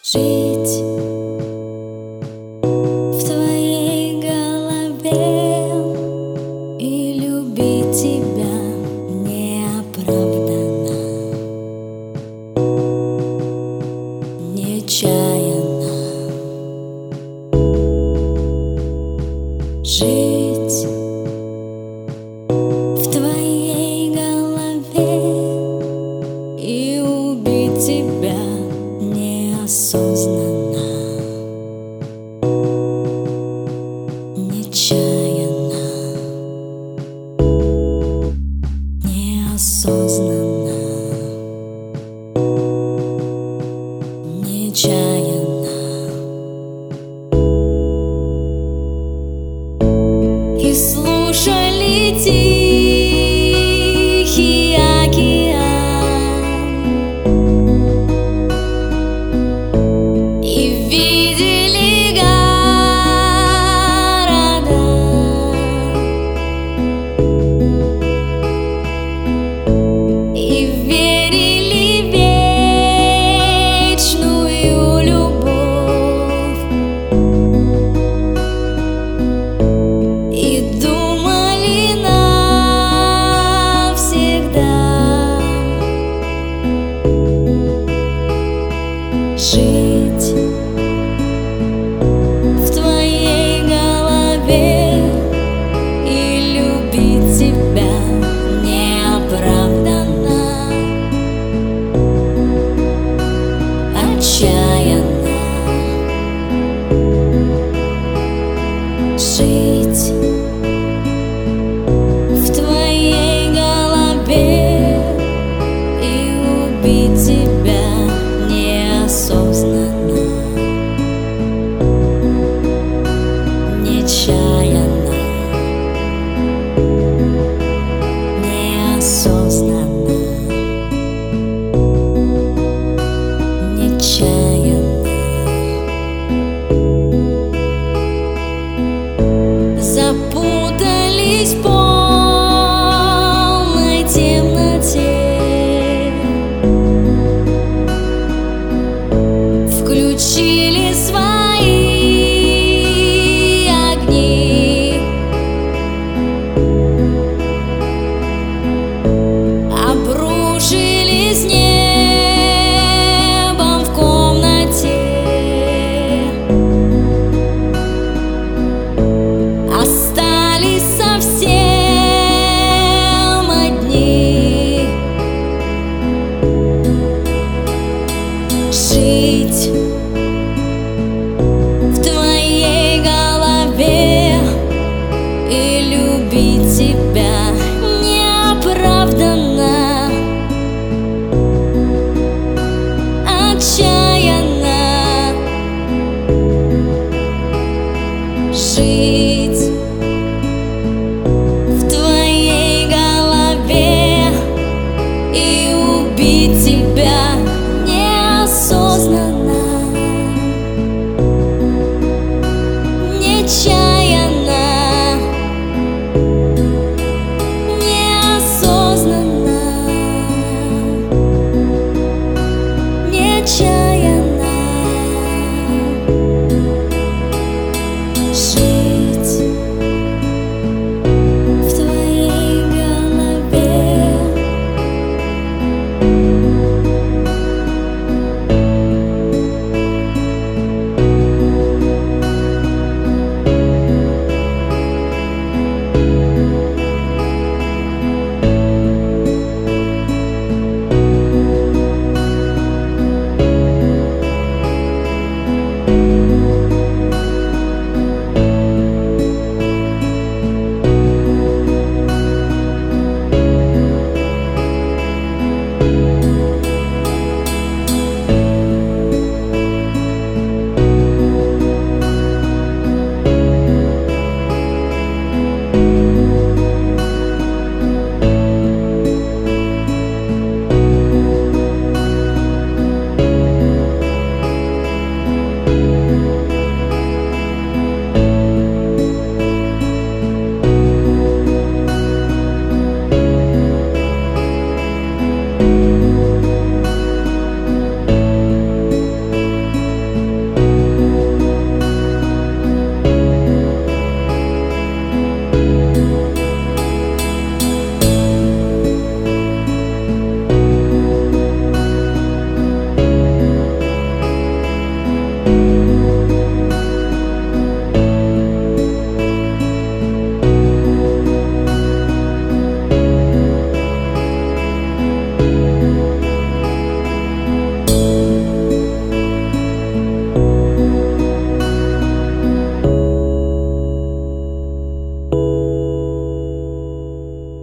Жить в твоей голове и любить тебя неоправданно, нечаянно. Жить в твоей голове и убить тебя неосознанно, нечаянно, неосознанно, нечаянно. И слушали тихий океан, и видели города, и верили в вечную любовь, и думали навсегда. Жить в твоей голове и любить тебя неоправданно, отчаянно. Жить в твоей голове и убить тебя неосознанно, нечаянно, неосознанно, нечаянно. Запутались в полной темноте, включили свои огни, обрушились небом в комнате, остались совсем одни. Жить в твоей голове и любить тебя неоправданно, отчаянно.